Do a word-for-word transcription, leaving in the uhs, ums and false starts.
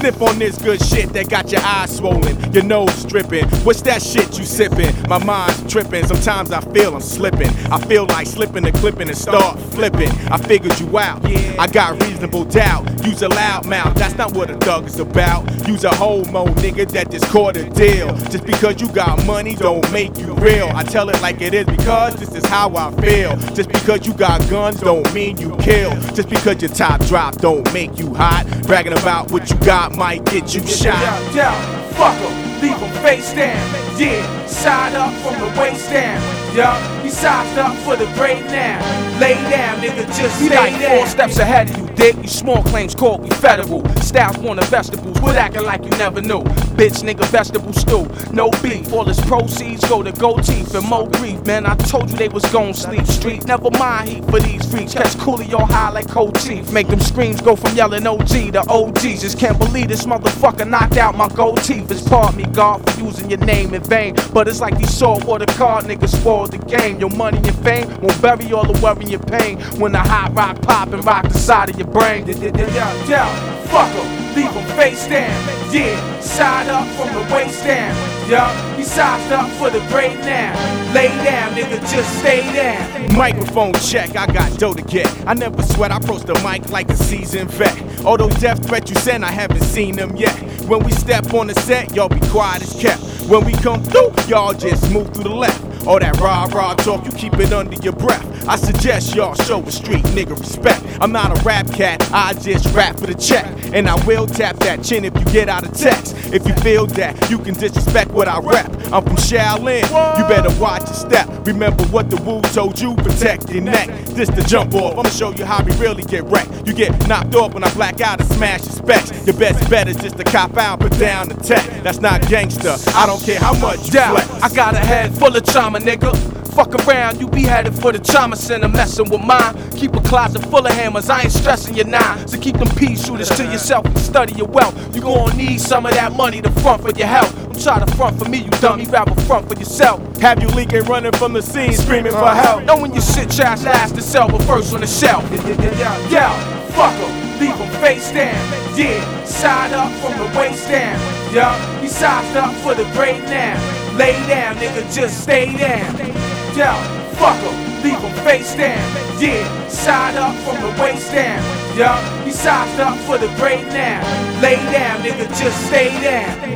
Sniff on this good shit that got your eyes swollen, your nose dripping. What's that shit you sipping? My mind's tripping, sometimes I feel I'm slipping. I feel like slipping the clipping and start flipping. I figured you out, I got reasonable doubt. Use a loud mouth, that's not what a thug is about. Use a homo nigga that just caught a deal. Just because you got money don't make you real. I tell it like it is because this is how I feel. Just because you got guns don't mean you kill. Just because your top drop don't make you hot. Bragging about what you got might get you shot. Yo, yo, fuck em, leave em face down. Yeah, side up from the waist down. Yo, he sized up for the grade now. Lay down, nigga, just He stay like down. four steps ahead of you, dick. You small claims called we federal. Styles one of vegetables, quit acting like you never knew. Bitch, nigga, vegetable stew, no beef. All his proceeds go to gold teeth and more grief. Man, I told you they was gon' sleep street. Never mind heat for these freaks. Catch Coolio high like cold teeth. Make them screams go from yelling O G to O Gs. Just can't believe this motherfucker knocked out my gold teeth. It's pardon me, God, for using your name in vain. But it's like these saltwater card niggas spoiled the game. Your money and fame won't bury all the worry and pain when the hot rock pop and rock the side of your brain. Yo, yo, fuck em, leave em face down. Yeah, side up from the waist down. Yo, he sized up for the grade now. Lay down, nigga, just stay down. Microphone check, I got dough to get. I never sweat, I approach the mic like a seasoned vet. All those death threats you send, I haven't seen them yet. When we step on the set, y'all be quiet as kept. When we come through, y'all just move through the left. All that rah-rah talk, you keep it under your breath. I suggest y'all show a street nigga respect. I'm not a rap cat, I just rap for the check. And I will tap that chin if you get out of text. If you feel that, you can disrespect what I rap. I'm from Shaolin, you better watch your step. Remember what the Wu told you, protect your neck. This the jump off, I'ma show you how we really get wrecked. You get knocked off when I black out and smash your specs. Your best bet is just to cop out, put down the tech. That's not gangster, I don't care how much you Yeah, flex. I got a head full of trauma, nigga. Fuck around, you be headed for the trauma center, messing with mine. Keep a closet full of hammers, I ain't stressing you now. So keep them pea shooters to yourself and study your wealth. You gon' need some of that money to front for your health. Don't try to front for me, you dummy, rather front for yourself. Have you leaking, running from the scene, screaming for help. Knowing your shit trash last to sell, but first on the shelf. Yo, yo, fuck em, leave em face down. Yeah, side up from the waist down. Yo, he sized up for the grade now. Lay down, nigga, just stay down. Yo, fuck em, leave em face down. Yeah, side up from the waist down. Yo, he sized up for the grade now. Lay down, nigga, just stay down.